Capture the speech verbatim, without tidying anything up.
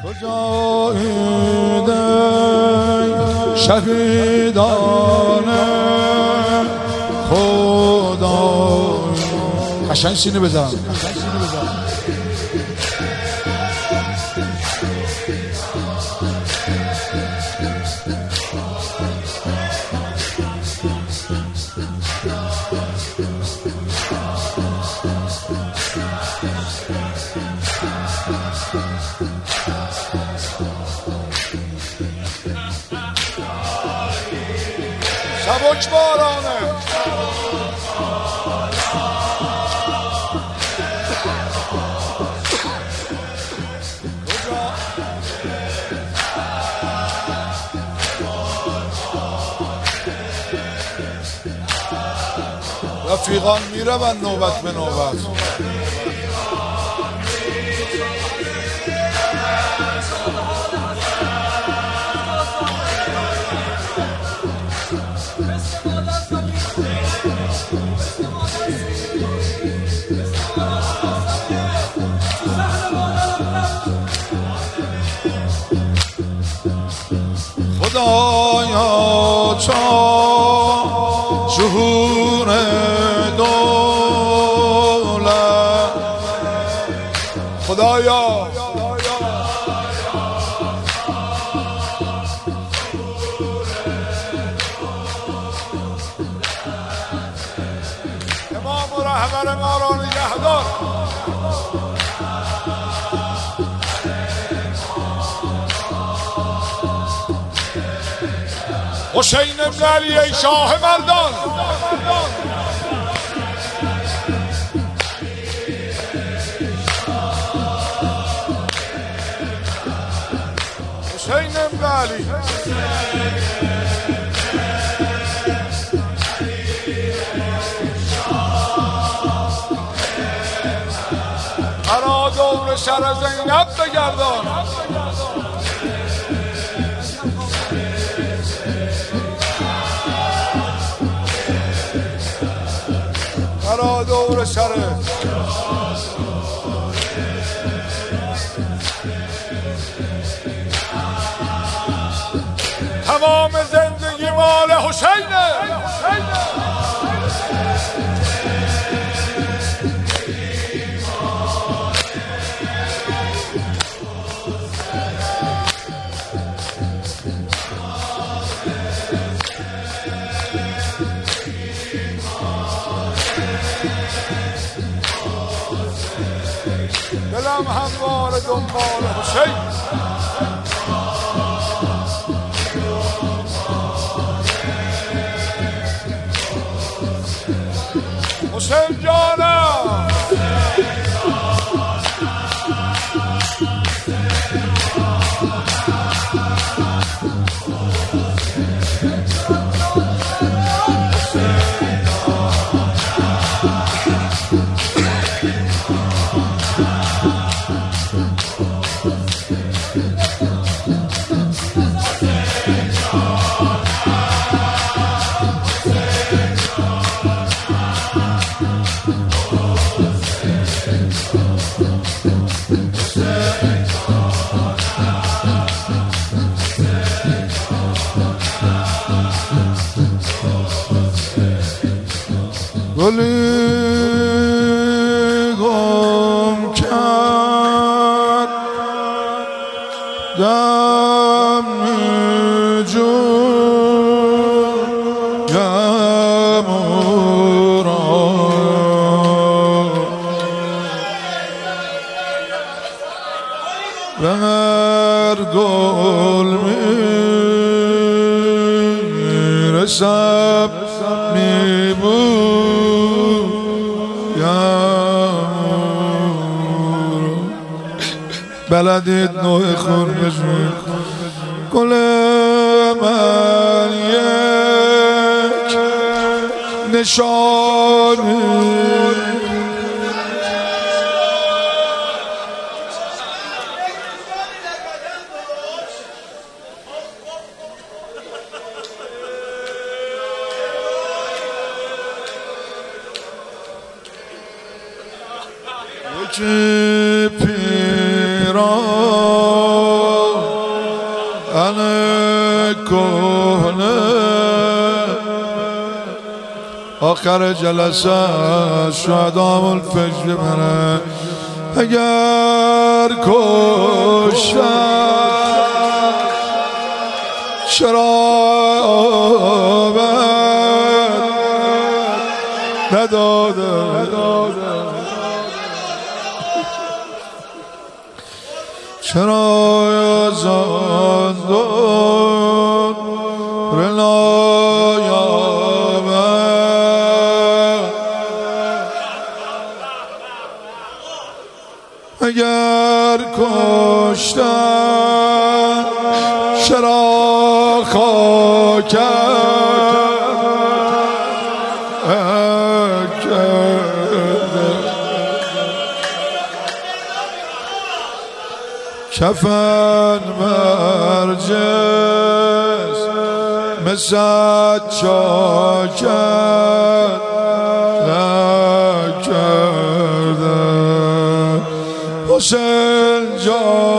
کجایید شهیدان خدا. قشنگ سینه بزن. سبک بارانه رفیقان میره و نوبت به نوبت. خدایا چون ظهور دولت، خدایا امام و رهبر ما را نگهدار. حسین ابن علی ای شاه مردان، حسین ابن علی مرا دور سر زینب بگردان. مرا دور سر تمام زندگی مال حسینه. دلم هموار دنبال حسین. حسین جانم گلی گم کرد دم جویم را بر گل میرسم میبود بلدید نوع خون بشون گل من یک نشانی یکی پیران من کهنه آخر جلسه شهدام الفجر منه اگر کشتم شرابت نداده چرا زندان رنایابد اگر کشتن چرا خاکم کفن برجس مثل چاکت نکرده حسین جان